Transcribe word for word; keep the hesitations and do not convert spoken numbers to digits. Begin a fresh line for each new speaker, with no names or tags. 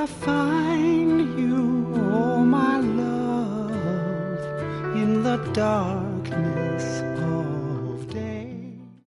I find you, oh my love, in the dark